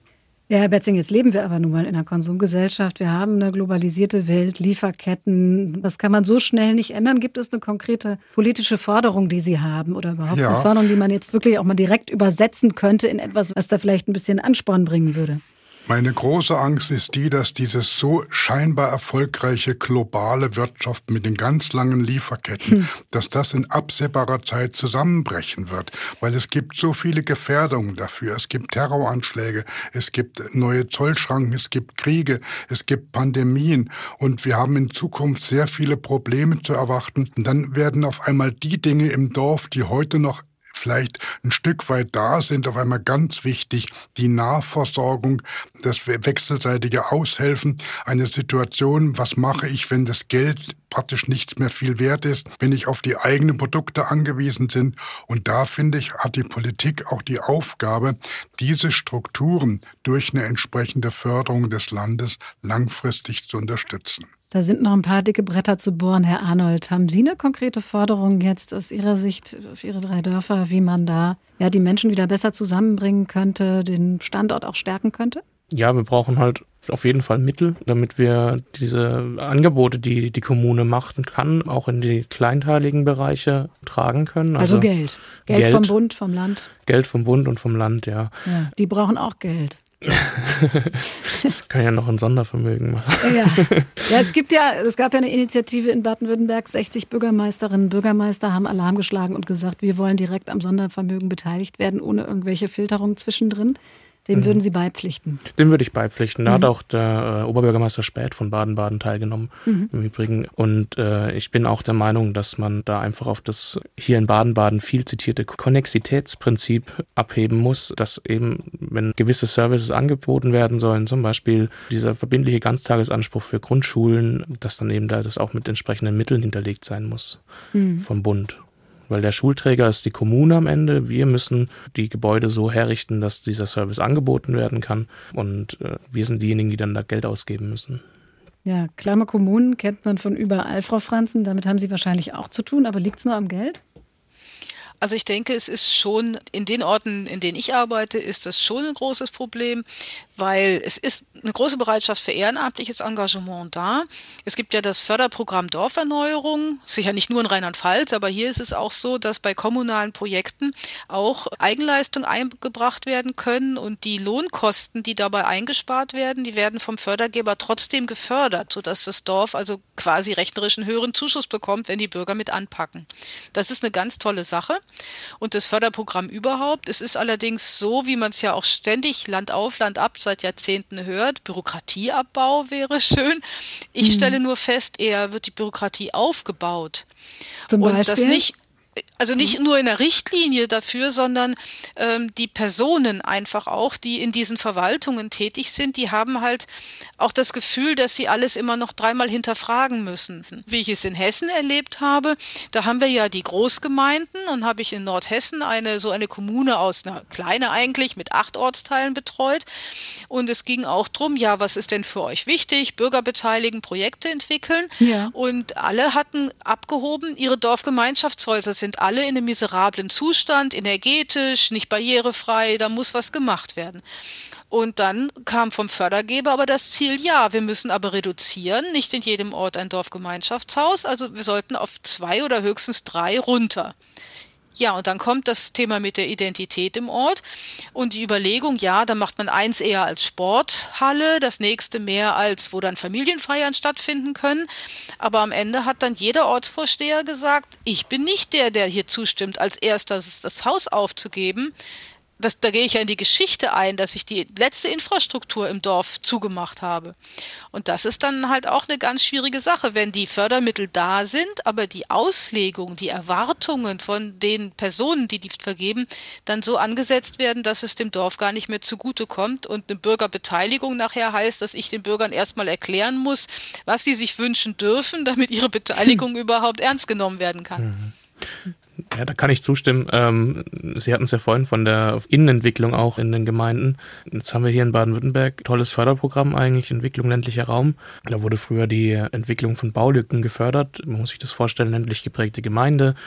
Ja, Herr Betzing, jetzt leben wir aber nun mal in einer Konsumgesellschaft. Wir haben eine globalisierte Welt, Lieferketten. Das kann man so schnell nicht ändern. Gibt es eine konkrete politische Forderung, die Sie haben oder überhaupt ja. eine Forderung, die man jetzt wirklich auch mal direkt übersetzen könnte in etwas, was da vielleicht ein bisschen Ansporn bringen würde? Meine große Angst ist die, dass dieses so scheinbar erfolgreiche globale Wirtschaft mit den ganz langen Lieferketten, hm. dass das in absehbarer Zeit zusammenbrechen wird. Weil es gibt so viele Gefährdungen dafür. Es gibt Terroranschläge, es gibt neue Zollschranken, es gibt Kriege, es gibt Pandemien. Und wir haben in Zukunft sehr viele Probleme zu erwarten. Und dann werden auf einmal die Dinge im Dorf, die heute noch vielleicht ein Stück weit da sind, auf einmal ganz wichtig, die Nahversorgung, das wechselseitige Aushelfen, eine Situation, was mache ich, wenn das Geld praktisch nichts mehr viel wert ist, wenn ich auf die eigenen Produkte angewiesen bin. Und da, finde ich, hat die Politik auch die Aufgabe, diese Strukturen durch eine entsprechende Förderung des Landes langfristig zu unterstützen. Da sind noch ein paar dicke Bretter zu bohren. Herr Arnold, haben Sie eine konkrete Forderung jetzt aus Ihrer Sicht auf Ihre drei Dörfer, wie man da ja die Menschen wieder besser zusammenbringen könnte, den Standort auch stärken könnte? Ja, wir brauchen halt auf jeden Fall Mittel, damit wir diese Angebote, die die Kommune machen kann, auch in die kleinteiligen Bereiche tragen können. Also, also Geld. Geld. Geld vom Bund, vom Land. Geld vom Bund und vom Land, ja. ja die brauchen auch Geld. Das kann ja noch ein Sondervermögen machen. Ja. ja, es gibt ja, es gab ja eine Initiative in Baden-Württemberg, sechzig Bürgermeisterinnen und Bürgermeister haben Alarm geschlagen und gesagt, wir wollen direkt am Sondervermögen beteiligt werden, ohne irgendwelche Filterung zwischendrin. Dem mhm. würden Sie beipflichten? Dem würde ich beipflichten. Da mhm. hat auch der äh, Oberbürgermeister Späth von Baden-Baden teilgenommen, mhm. im Übrigen. Und äh, ich bin auch der Meinung, dass man da einfach auf das hier in Baden-Baden viel zitierte Konnexitätsprinzip abheben muss, dass eben, wenn gewisse Services angeboten werden sollen, zum Beispiel dieser verbindliche Ganztagesanspruch für Grundschulen, dass dann eben da das auch mit entsprechenden Mitteln hinterlegt sein muss mhm. vom Bund. Weil der Schulträger ist die Kommune am Ende. Wir müssen die Gebäude so herrichten, dass dieser Service angeboten werden kann. Und äh, wir sind diejenigen, die dann da Geld ausgeben müssen. Ja, klamme Kommunen kennt man von überall, Frau Franzen. Damit haben Sie wahrscheinlich auch zu tun. Aber liegt es nur am Geld? Also ich denke, es ist schon, in den Orten, in denen ich arbeite, ist das schon ein großes Problem, weil es ist eine große Bereitschaft für ehrenamtliches Engagement da. Es gibt ja das Förderprogramm Dorferneuerung, sicher nicht nur in Rheinland-Pfalz, aber hier ist es auch so, dass bei kommunalen Projekten auch Eigenleistungen eingebracht werden können und die Lohnkosten, die dabei eingespart werden, die werden vom Fördergeber trotzdem gefördert, sodass das Dorf also quasi rechnerisch einen höheren Zuschuss bekommt, wenn die Bürger mit anpacken. Das ist eine ganz tolle Sache. Und das Förderprogramm überhaupt, es ist allerdings so, wie man es ja auch ständig Land auf, Land ab seit Jahrzehnten hört, Bürokratieabbau wäre schön. Ich mhm. stelle nur fest, eher wird die Bürokratie aufgebaut. Zum und Beispiel? Das nicht Also nicht nur in der Richtlinie dafür, sondern ähm, die Personen einfach auch, die in diesen Verwaltungen tätig sind, die haben halt auch das Gefühl, dass sie alles immer noch dreimal hinterfragen müssen. Wie ich es in Hessen erlebt habe, da haben wir ja die Großgemeinden und habe ich in Nordhessen eine so eine Kommune aus, einer kleine eigentlich, mit acht Ortsteilen betreut. Und es ging auch drum, ja, was ist denn für euch wichtig? Bürger beteiligen, Projekte entwickeln. Ja. Und alle hatten abgehoben, ihre Dorfgemeinschaftshäuser sind alle in einem miserablen Zustand, energetisch, nicht barrierefrei, da muss was gemacht werden. Und dann kam vom Fördergeber aber das Ziel, ja, wir müssen aber reduzieren, nicht in jedem Ort ein Dorfgemeinschaftshaus, also wir sollten auf zwei oder höchstens drei runter. Ja, und dann kommt das Thema mit der Identität im Ort und die Überlegung, ja, da macht man eins eher als Sporthalle, das nächste mehr als, wo dann Familienfeiern stattfinden können. Aber am Ende hat dann jeder Ortsvorsteher gesagt, ich bin nicht der, der hier zustimmt, als erstes das Haus aufzugeben. Das, da gehe ich ja in die Geschichte ein, dass ich die letzte Infrastruktur im Dorf zugemacht habe. Und das ist dann halt auch eine ganz schwierige Sache, wenn die Fördermittel da sind, aber die Auslegung, die Erwartungen von den Personen, die die vergeben, dann so angesetzt werden, dass es dem Dorf gar nicht mehr zugutekommt und eine Bürgerbeteiligung nachher heißt, dass ich den Bürgern erstmal erklären muss, was sie sich wünschen dürfen, damit ihre Beteiligung hm. überhaupt ernst genommen werden kann. Mhm. Ja, da kann ich zustimmen. Ähm, Sie hatten es ja vorhin von der Innenentwicklung auch in den Gemeinden. Jetzt haben wir hier in Baden-Württemberg tolles Förderprogramm eigentlich, Entwicklung ländlicher Raum. Da wurde früher die Entwicklung von Baulücken gefördert. Man muss sich das vorstellen, ländlich geprägte Gemeinde.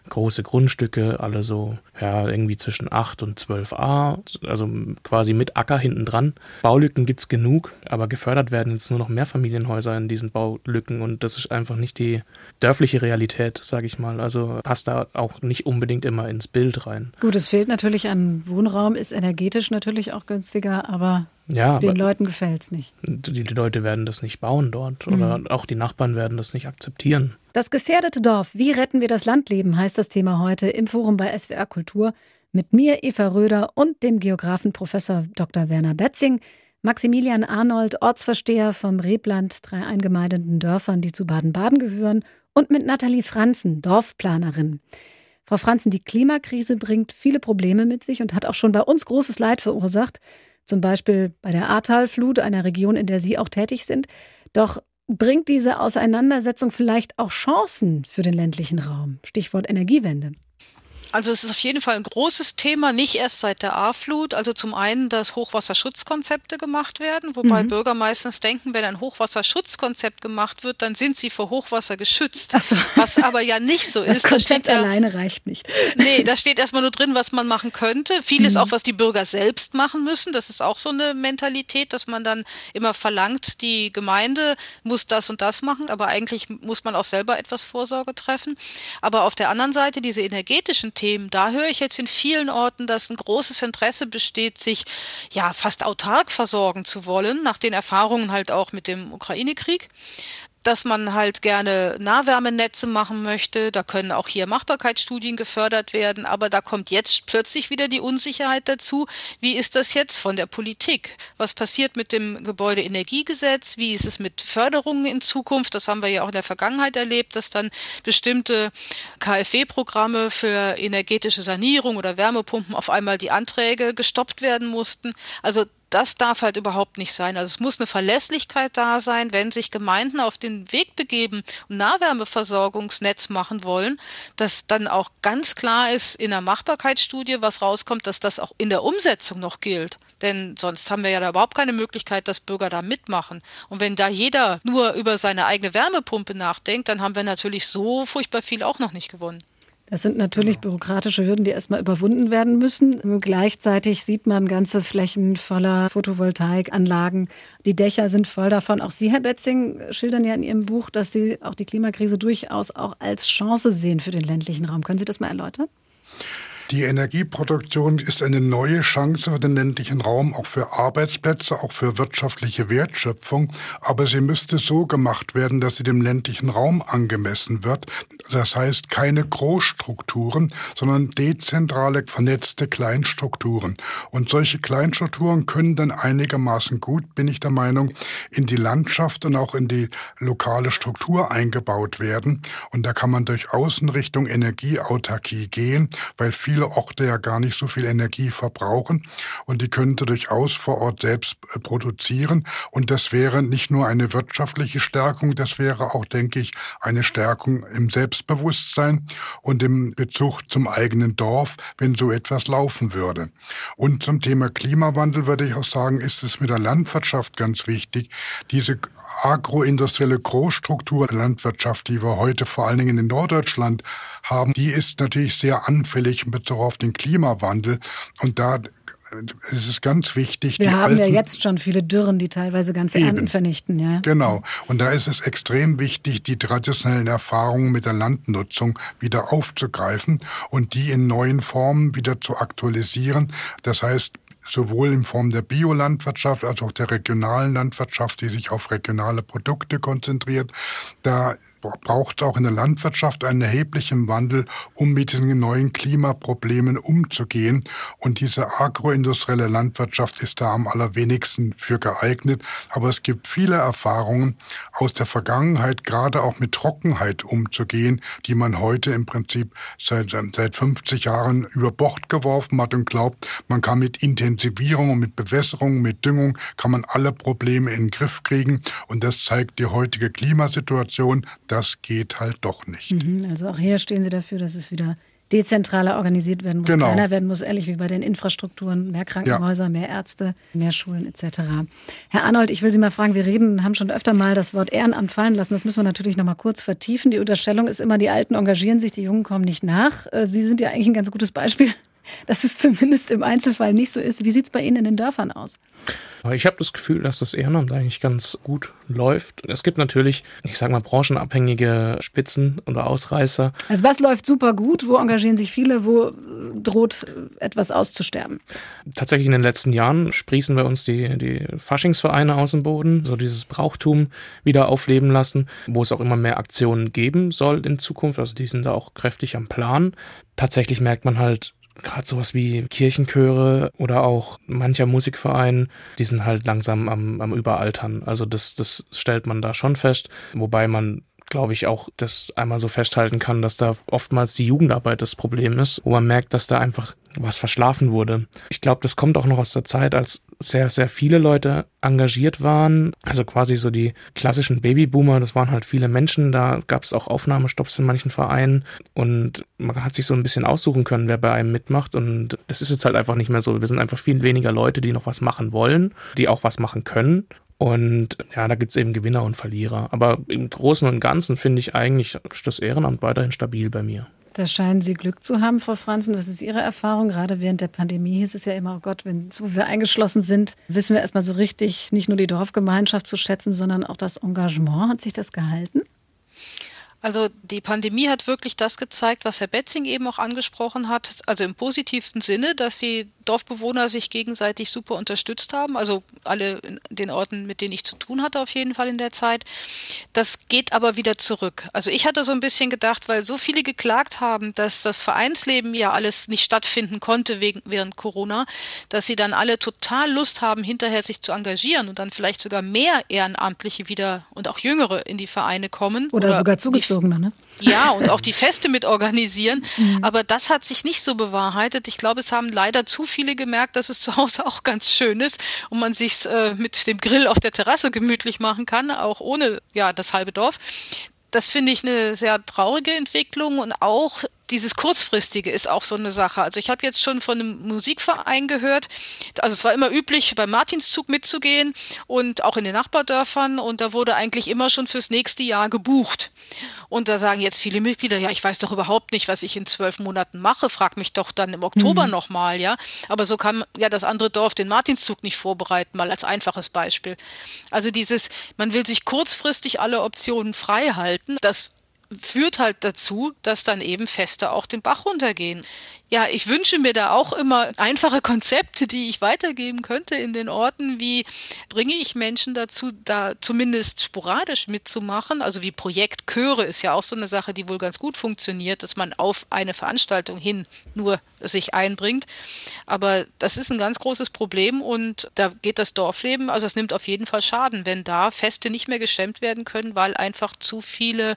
große Grundstücke, alle so ja irgendwie zwischen acht und zwölf A, also quasi mit Acker hinten dran. Baulücken gibt's genug, aber gefördert werden jetzt nur noch Mehrfamilienhäuser in diesen Baulücken und das ist einfach nicht die dörfliche Realität, sage ich mal. Also passt da auch nicht unbedingt immer ins Bild rein. Gut, es fehlt natürlich an Wohnraum, ist energetisch natürlich auch günstiger, aber ja, den aber Leuten gefällt's nicht. Die, die Leute werden das nicht bauen dort oder Mhm. auch die Nachbarn werden das nicht akzeptieren. Das gefährdete Dorf, wie retten wir das Landleben, heißt das Thema heute im Forum bei S W R Kultur. Mit mir, Eva Röder, und dem Geografen Professor Doktor Werner Betzing, Maximilian Arnold, Ortsversteher vom Rebland, drei eingemeindeten Dörfern, die zu Baden-Baden gehören, und mit Nathalie Franzen, Dorfplanerin. Frau Franzen, die Klimakrise bringt viele Probleme mit sich und hat auch schon bei uns großes Leid verursacht. Zum Beispiel bei der Ahrtalflut, einer Region, in der Sie auch tätig sind. Doch bringt diese Auseinandersetzung vielleicht auch Chancen für den ländlichen Raum? Stichwort Energiewende. Also es ist auf jeden Fall ein großes Thema, nicht erst seit der Ahrflut. Also zum einen, dass Hochwasserschutzkonzepte gemacht werden, wobei Mhm. Bürger meistens denken, wenn ein Hochwasserschutzkonzept gemacht wird, dann sind sie vor Hochwasser geschützt. Ach so. Was aber ja nicht so Das ist. Da Konzept steht ja, alleine reicht nicht. nee, da steht erstmal nur drin, was man machen könnte. Vieles Mhm. auch, was die Bürger selbst machen müssen. Das ist auch so eine Mentalität, dass man dann immer verlangt, die Gemeinde muss das und das machen, aber eigentlich muss man auch selber etwas Vorsorge treffen. Aber auf der anderen Seite diese energetischen Themen, da höre ich jetzt in vielen Orten, dass ein großes Interesse besteht, sich ja fast autark versorgen zu wollen, nach den Erfahrungen halt auch mit dem Ukraine-Krieg. Dass man halt gerne Nahwärmenetze machen möchte. Da können auch hier Machbarkeitsstudien gefördert werden. Aber da kommt jetzt plötzlich wieder die Unsicherheit dazu. Wie ist das jetzt von der Politik? Was passiert mit dem Gebäudeenergiegesetz? Wie ist es mit Förderungen in Zukunft? Das haben wir ja auch in der Vergangenheit erlebt, dass dann bestimmte K f W-Programme für energetische Sanierung oder Wärmepumpen auf einmal die Anträge gestoppt werden mussten. Also das darf halt überhaupt nicht sein. Also es muss eine Verlässlichkeit da sein, wenn sich Gemeinden auf den Weg begeben und Nahwärmeversorgungsnetz machen wollen, dass dann auch ganz klar ist in der Machbarkeitsstudie, was rauskommt, dass das auch in der Umsetzung noch gilt. Denn sonst haben wir ja da überhaupt keine Möglichkeit, dass Bürger da mitmachen. Und wenn da jeder nur über seine eigene Wärmepumpe nachdenkt, dann haben wir natürlich so furchtbar viel auch noch nicht gewonnen. Das sind natürlich bürokratische Hürden, die erstmal überwunden werden müssen. Gleichzeitig sieht man ganze Flächen voller Photovoltaikanlagen. Die Dächer sind voll davon. Auch Sie, Herr Betzing, schildern ja in Ihrem Buch, dass Sie auch die Klimakrise durchaus auch als Chance sehen für den ländlichen Raum. Können Sie das mal erläutern? Die Energieproduktion ist eine neue Chance für den ländlichen Raum, auch für Arbeitsplätze, auch für wirtschaftliche Wertschöpfung. Aber sie müsste so gemacht werden, dass sie dem ländlichen Raum angemessen wird. Das heißt, keine Großstrukturen, sondern dezentrale, vernetzte Kleinstrukturen. Und solche Kleinstrukturen können dann einigermaßen gut, bin ich der Meinung, in die Landschaft und auch in die lokale Struktur eingebaut werden. Und da kann man durchaus in Richtung Energieautarkie gehen, weil viele Orte ja gar nicht so viel Energie verbrauchen und die könnte durchaus vor Ort selbst produzieren und das wäre nicht nur eine wirtschaftliche Stärkung, das wäre auch, denke ich, eine Stärkung im Selbstbewusstsein und im Bezug zum eigenen Dorf, wenn so etwas laufen würde. Und zum Thema Klimawandel würde ich auch sagen, ist es mit der Landwirtschaft ganz wichtig, diese agroindustrielle Großstruktur der Landwirtschaft, die wir heute vor allen Dingen in Norddeutschland haben, die ist natürlich sehr anfällig in Bezug auf den Klimawandel. Und da ist es ganz wichtig. Wir die haben ja alten, jetzt schon viele Dürren, die teilweise ganze Eben. Ernten vernichten. Ja. Genau. Und da ist es extrem wichtig, die traditionellen Erfahrungen mit der Landnutzung wieder aufzugreifen und die in neuen Formen wieder zu aktualisieren. Das heißt, sowohl in Form der Biolandwirtschaft als auch der regionalen Landwirtschaft, die sich auf regionale Produkte konzentriert. Da braucht es auch in der Landwirtschaft einen erheblichen Wandel, um mit diesen neuen Klimaproblemen umzugehen. Und diese agroindustrielle Landwirtschaft ist da am allerwenigsten für geeignet. Aber es gibt viele Erfahrungen aus der Vergangenheit, gerade auch mit Trockenheit umzugehen, die man heute im Prinzip seit, seit fünfzig Jahren über Bord geworfen hat und glaubt, man kann mit Intensivierung und mit Bewässerung, mit Düngung, kann man alle Probleme in den Griff kriegen. Und das zeigt die heutige Klimasituation. Das geht halt doch nicht. Also auch hier stehen Sie dafür, dass es wieder dezentraler organisiert werden muss, genau. kleiner werden muss, ähnlich wie bei den Infrastrukturen, mehr Krankenhäuser, ja. mehr Ärzte, mehr Schulen et cetera. Herr Arnold, ich will Sie mal fragen, wir reden, haben schon öfter mal das Wort Ehrenamt fallen lassen, das müssen wir natürlich noch mal kurz vertiefen. Die Unterstellung ist immer, die Alten engagieren sich, die Jungen kommen nicht nach. Sie sind ja eigentlich ein ganz gutes Beispiel, dass es zumindest im Einzelfall nicht so ist. Wie sieht es bei Ihnen in den Dörfern aus? Ich habe das Gefühl, dass das Ehrenamt eigentlich ganz gut läuft. Es gibt natürlich, ich sage mal, branchenabhängige Spitzen oder Ausreißer. Also was läuft super gut? Wo engagieren sich viele? Wo droht etwas auszusterben? Tatsächlich in den letzten Jahren sprießen bei uns die, die Faschingsvereine aus dem Boden, so dieses Brauchtum wieder aufleben lassen, wo es auch immer mehr Aktionen geben soll in Zukunft. Also die sind da auch kräftig am Plan. Tatsächlich merkt man halt, gerade sowas wie Kirchenchöre oder auch mancher Musikverein, die sind halt langsam am, am Überaltern. Also das, das stellt man da schon fest, wobei man, glaube ich, auch das einmal so festhalten kann, dass da oftmals die Jugendarbeit das Problem ist, wo man merkt, dass da einfach was verschlafen wurde. Ich glaube, das kommt auch noch aus der Zeit, als sehr, sehr viele Leute engagiert waren. Also quasi so die klassischen Babyboomer, das waren halt viele Menschen. Da gab es auch Aufnahmestopps in manchen Vereinen und man hat sich so ein bisschen aussuchen können, wer bei einem mitmacht. Und das ist jetzt halt einfach nicht mehr so. Wir sind einfach viel weniger Leute, die noch was machen wollen, die auch was machen können. Und ja, da gibt's eben Gewinner und Verlierer. Aber im Großen und Ganzen finde ich eigentlich das Ehrenamt weiterhin stabil bei mir. Da scheinen Sie Glück zu haben, Frau Franzen. Was ist Ihre Erfahrung? Gerade während der Pandemie hieß es ja immer, oh Gott, wenn so wir eingeschlossen sind, wissen wir erstmal so richtig, nicht nur die Dorfgemeinschaft zu schätzen, sondern auch das Engagement. Hat sich das gehalten? Also die Pandemie hat wirklich das gezeigt, was Herr Betzing eben auch angesprochen hat, also im positivsten Sinne, dass die Dorfbewohner sich gegenseitig super unterstützt haben, also alle in den Orten, mit denen ich zu tun hatte auf jeden Fall in der Zeit. Das geht aber wieder zurück. Also ich hatte so ein bisschen gedacht, weil so viele geklagt haben, dass das Vereinsleben ja alles nicht stattfinden konnte wegen, während Corona, dass sie dann alle total Lust haben, hinterher sich zu engagieren und dann vielleicht sogar mehr Ehrenamtliche wieder und auch Jüngere in die Vereine kommen. Oder, oder sogar Zugezogene, ne? Ja, und auch die Feste mit organisieren. Mhm. Aber das hat sich nicht so bewahrheitet. Ich glaube, es haben leider zu viele gemerkt, dass es zu Hause auch ganz schön ist und man sich's äh, mit dem Grill auf der Terrasse gemütlich machen kann, auch ohne ja das halbe Dorf. Das finde ich eine sehr traurige Entwicklung und auch dieses Kurzfristige ist auch so eine Sache. Also ich habe jetzt schon von einem Musikverein gehört, also es war immer üblich, beim Martinszug mitzugehen und auch in den Nachbardörfern und da wurde eigentlich immer schon fürs nächste Jahr gebucht. Und da sagen jetzt viele Mitglieder, ja, ich weiß doch überhaupt nicht, was ich in zwölf Monaten mache, frag mich doch dann im Oktober mhm. nochmal, ja. Aber so kann ja das andere Dorf den Martinszug nicht vorbereiten, mal als einfaches Beispiel. Also dieses, man will sich kurzfristig alle Optionen frei halten, das führt halt dazu, dass dann eben Feste auch den Bach runtergehen. Ja, ich wünsche mir da auch immer einfache Konzepte, die ich weitergeben könnte in den Orten. Wie bringe ich Menschen dazu, da zumindest sporadisch mitzumachen? Also wie Projektchöre ist ja auch so eine Sache, die wohl ganz gut funktioniert, dass man auf eine Veranstaltung hin nur sich einbringt. Aber das ist ein ganz großes Problem und da geht das Dorfleben, also es nimmt auf jeden Fall Schaden, wenn da Feste nicht mehr gestemmt werden können, weil einfach zu viele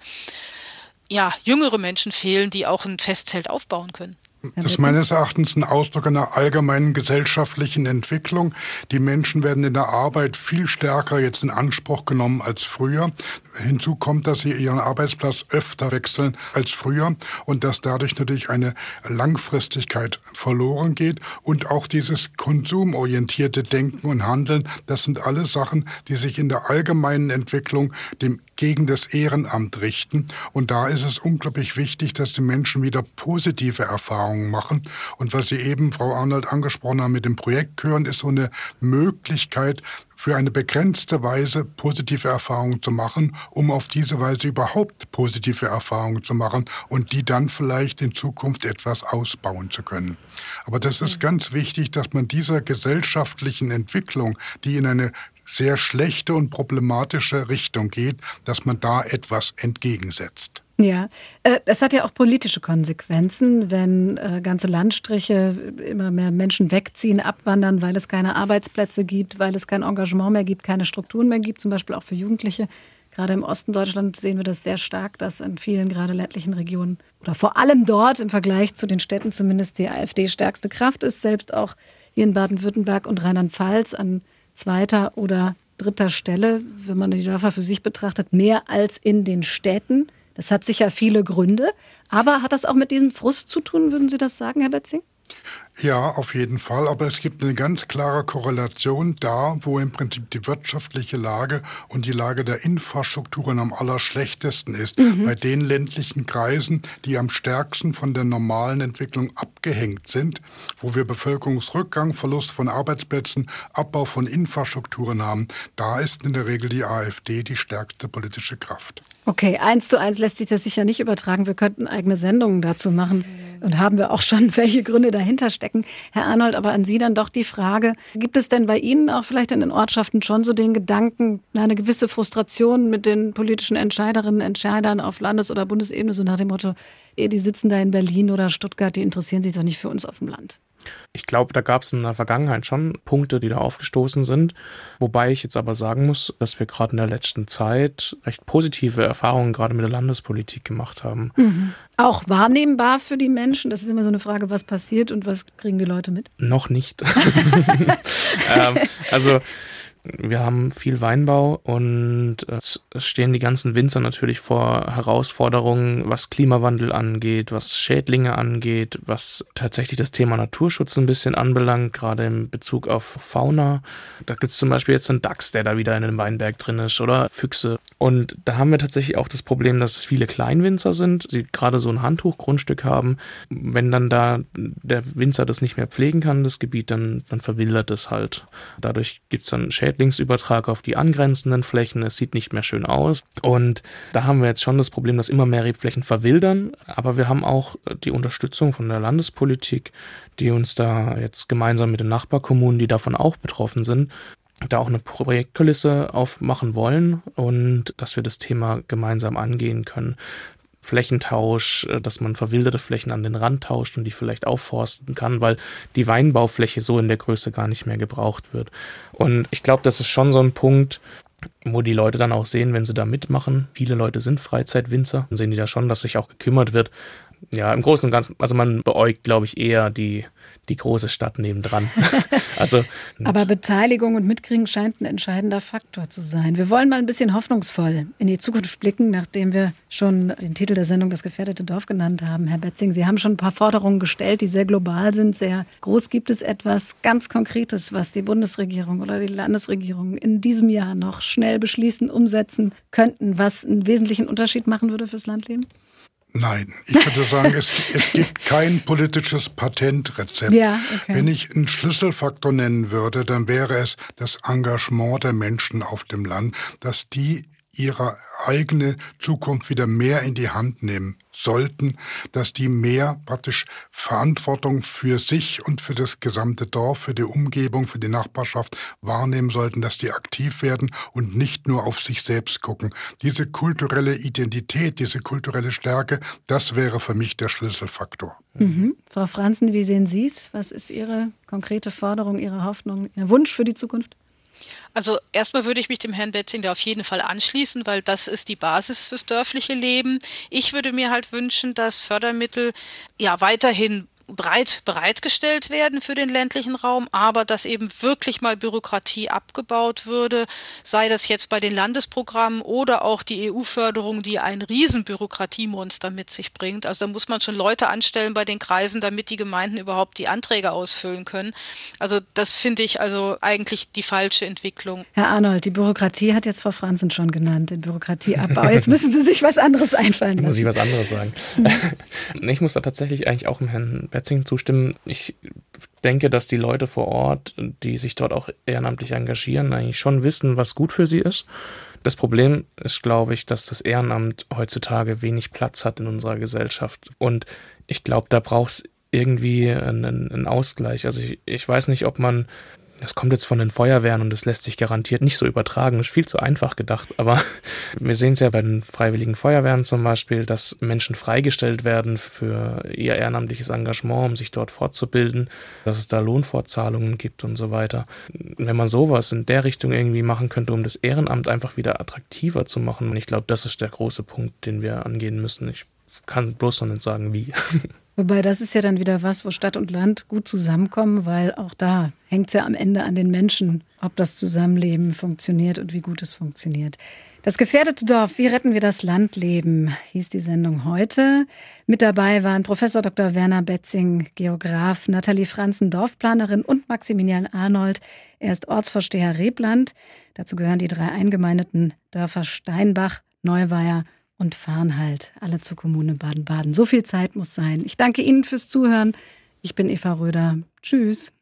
ja, jüngere Menschen fehlen, die auch ein Festzelt aufbauen können. Das ist meines Erachtens ein Ausdruck einer allgemeinen gesellschaftlichen Entwicklung. Die Menschen werden in der Arbeit viel stärker jetzt in Anspruch genommen als früher. Hinzu kommt, dass sie ihren Arbeitsplatz öfter wechseln als früher und dass dadurch natürlich eine Langfristigkeit verloren geht. Und auch dieses konsumorientierte Denken und Handeln, das sind alles Sachen, die sich in der allgemeinen Entwicklung dem gegen das Ehrenamt richten. Und da ist es unglaublich wichtig, dass die Menschen wieder positive Erfahrungen machen. Und was Sie eben, Frau Arnold, angesprochen haben mit dem Projektchören, ist so eine Möglichkeit, für eine begrenzte Weise positive Erfahrungen zu machen, um auf diese Weise überhaupt positive Erfahrungen zu machen und die dann vielleicht in Zukunft etwas ausbauen zu können. Aber das ist ganz wichtig, dass man dieser gesellschaftlichen Entwicklung, die in eine sehr schlechte und problematische Richtung geht, dass man da etwas entgegensetzt. Ja, äh, es hat ja auch politische Konsequenzen, wenn äh, ganze Landstriche immer mehr Menschen wegziehen, abwandern, weil es keine Arbeitsplätze gibt, weil es kein Engagement mehr gibt, keine Strukturen mehr gibt, zum Beispiel auch für Jugendliche. Gerade im Osten Deutschlands sehen wir das sehr stark, dass in vielen gerade ländlichen Regionen oder vor allem dort im Vergleich zu den Städten zumindest die AfD stärkste Kraft ist, selbst auch hier in Baden-Württemberg und Rheinland-Pfalz an zweiter oder dritter Stelle, wenn man die Dörfer für sich betrachtet, mehr als in den Städten Das hat sicher viele Gründe. Aber hat das auch mit diesem Frust zu tun, würden Sie das sagen, Herr Betzing? Ja, auf jeden Fall. Aber es gibt eine ganz klare Korrelation da, wo im Prinzip die wirtschaftliche Lage und die Lage der Infrastrukturen am allerschlechtesten ist. Mhm. Bei den ländlichen Kreisen, die am stärksten von der normalen Entwicklung abgehängt sind, wo wir Bevölkerungsrückgang, Verlust von Arbeitsplätzen, Abbau von Infrastrukturen haben, da ist in der Regel die AfD die stärkste politische Kraft. Okay, eins zu eins lässt sich das sicher nicht übertragen. Wir könnten eigene Sendungen dazu machen. Und haben wir auch schon, welche Gründe dahinter stecken. Herr Arnold, aber an Sie dann doch die Frage, gibt es denn bei Ihnen auch vielleicht in den Ortschaften schon so den Gedanken, eine gewisse Frustration mit den politischen Entscheiderinnen, Entscheidern auf Landes- oder Bundesebene, so nach dem Motto, die sitzen da in Berlin oder Stuttgart, die interessieren sich doch nicht für uns auf dem Land? Ich glaube, da gab es in der Vergangenheit schon Punkte, die da aufgestoßen sind. Wobei ich jetzt aber sagen muss, dass wir gerade in der letzten Zeit recht positive Erfahrungen gerade mit der Landespolitik gemacht haben. Mhm. Auch wahrnehmbar für die Menschen? Das ist immer so eine Frage, was passiert und was kriegen die Leute mit? Noch nicht. ähm, also wir haben viel Weinbau und es stehen die ganzen Winzer natürlich vor Herausforderungen, was Klimawandel angeht, was Schädlinge angeht, was tatsächlich das Thema Naturschutz ein bisschen anbelangt, gerade in Bezug auf Fauna. Da gibt es zum Beispiel jetzt einen Dachs, der da wieder in einem Weinberg drin ist, oder Füchse. Und da haben wir tatsächlich auch das Problem, dass es viele Kleinwinzer sind, die gerade so ein Handtuchgrundstück haben. Wenn dann da der Winzer das nicht mehr pflegen kann, das Gebiet, dann, dann verwildert es halt. Dadurch gibt es dann Schädlinge, Schädlingsübertrag auf die angrenzenden Flächen. Es sieht nicht mehr schön aus. Und da haben wir jetzt schon das Problem, dass immer mehr Rebflächen verwildern. Aber wir haben auch die Unterstützung von der Landespolitik, die uns da jetzt gemeinsam mit den Nachbarkommunen, die davon auch betroffen sind, da auch eine Projektkulisse aufmachen wollen und dass wir das Thema gemeinsam angehen können. Flächentausch, dass man verwilderte Flächen an den Rand tauscht und die vielleicht aufforsten kann, weil die Weinbaufläche so in der Größe gar nicht mehr gebraucht wird. Und ich glaube, das ist schon so ein Punkt, wo die Leute dann auch sehen, wenn sie da mitmachen. Viele Leute sind Freizeitwinzer, dann sehen die da schon, dass sich auch gekümmert wird. Ja, im Großen und Ganzen, also man beäugt, glaube ich, eher die, die große Stadt nebendran. also, Aber Beteiligung und Mitkriegen scheint ein entscheidender Faktor zu sein. Wir wollen mal ein bisschen hoffnungsvoll in die Zukunft blicken, nachdem wir schon den Titel der Sendung Das gefährdete Dorf genannt haben. Herr Betzing, Sie haben schon ein paar Forderungen gestellt, die sehr global sind, sehr groß. Gibt es etwas ganz Konkretes, was die Bundesregierung oder die Landesregierung in diesem Jahr noch schnell beschließen, umsetzen könnten, was einen wesentlichen Unterschied machen würde fürs Landleben? Nein, ich würde sagen, es, es gibt kein politisches Patentrezept. Ja, okay. Wenn ich einen Schlüsselfaktor nennen würde, dann wäre es das Engagement der Menschen auf dem Land, dass die ihre eigene Zukunft wieder mehr in die Hand nehmen sollten, dass die mehr praktisch Verantwortung für sich und für das gesamte Dorf, für die Umgebung, für die Nachbarschaft wahrnehmen sollten, dass die aktiv werden und nicht nur auf sich selbst gucken. Diese kulturelle Identität, diese kulturelle Stärke, das wäre für mich der Schlüsselfaktor. Mhm. Frau Franzen, wie sehen Sie es? Was ist Ihre konkrete Forderung, Ihre Hoffnung, Ihr Wunsch für die Zukunft? Also erstmal würde ich mich dem Herrn Betzing da auf jeden Fall anschließen, weil das ist die Basis fürs dörfliche Leben. Ich würde mir halt wünschen, dass Fördermittel ja weiterhin breit bereitgestellt werden für den ländlichen Raum, aber dass eben wirklich mal Bürokratie abgebaut würde, sei das jetzt bei den Landesprogrammen oder auch die E U-Förderung, die ein riesen Bürokratiemonster mit sich bringt. Also da muss man schon Leute anstellen bei den Kreisen, damit die Gemeinden überhaupt die Anträge ausfüllen können. Also das finde ich also eigentlich die falsche Entwicklung. Herr Arnold, die Bürokratie hat jetzt Frau Franzen schon genannt, den Bürokratieabbau. Jetzt müssen Sie sich was anderes einfallen lassen. Muss ich was anderes sagen. Ich muss da tatsächlich eigentlich auch im Herrn Betzing zustimmen. Ich denke, dass die Leute vor Ort, die sich dort auch ehrenamtlich engagieren, eigentlich schon wissen, was gut für sie ist. Das Problem ist, glaube ich, dass das Ehrenamt heutzutage wenig Platz hat in unserer Gesellschaft. Und ich glaube, da braucht es irgendwie einen, einen Ausgleich. Also ich, ich weiß nicht, ob man, das kommt jetzt von den Feuerwehren und das lässt sich garantiert nicht so übertragen, das ist viel zu einfach gedacht, aber wir sehen es ja bei den Freiwilligen Feuerwehren zum Beispiel, dass Menschen freigestellt werden für ihr ehrenamtliches Engagement, um sich dort fortzubilden, dass es da Lohnfortzahlungen gibt und so weiter. Wenn man sowas in der Richtung irgendwie machen könnte, um das Ehrenamt einfach wieder attraktiver zu machen, ich glaube, das ist der große Punkt, den wir angehen müssen. Ich kann bloß noch nicht sagen, wie. Wobei, das ist ja dann wieder was, wo Stadt und Land gut zusammenkommen, weil auch da hängt es ja am Ende an den Menschen, ob das Zusammenleben funktioniert und wie gut es funktioniert. Das gefährdete Dorf, wie retten wir das Landleben, hieß die Sendung heute. Mit dabei waren Professor Doktor Werner Betzing, Geograf, Nathalie Franzen, Dorfplanerin und Maximilian Arnold. Er ist Ortsvorsteher Rebland. Dazu gehören die drei eingemeindeten Dörfer Steinbach, Neuweier und Farnhalt, alle zur Kommune Baden-Baden. So viel Zeit muss sein. Ich danke Ihnen fürs Zuhören. Ich bin Eva Röder. Tschüss.